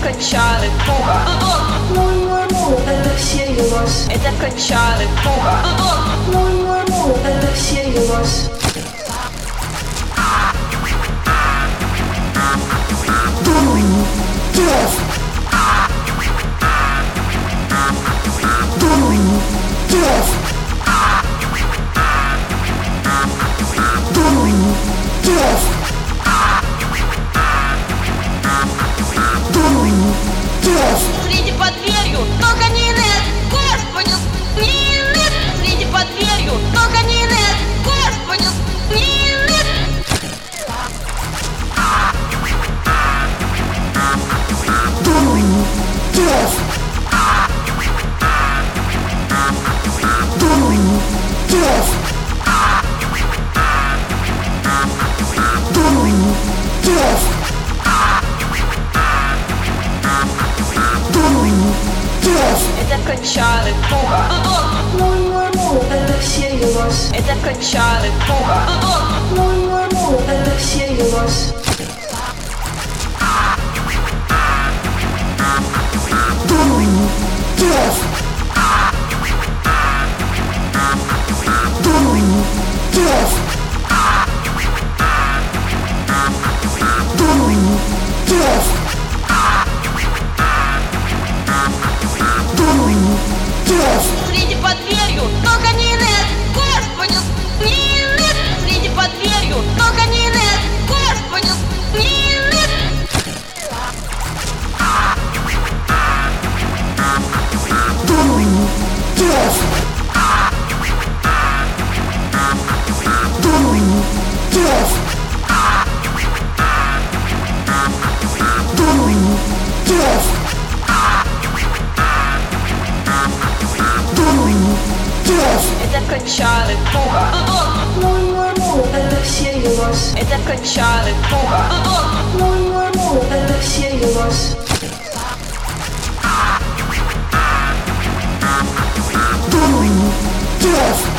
кончалы пуга. Это всерьез. Это кончалы пуга. Это всерьез. Среди под дверью, только не нет, Господи, не нет. Среди под дверью, только не нет, Господи, не нет. Это кончалы пуга. Это всерьез. Это кончалы пуга. Это всерьез. Среди под дверью, только не нет, Господи, не нет. Среди под дверью, только не нет, Господи, не нет. Это кончалы пуга. Это всерьез. Это кончалы пуга. Это всерьез. Yes!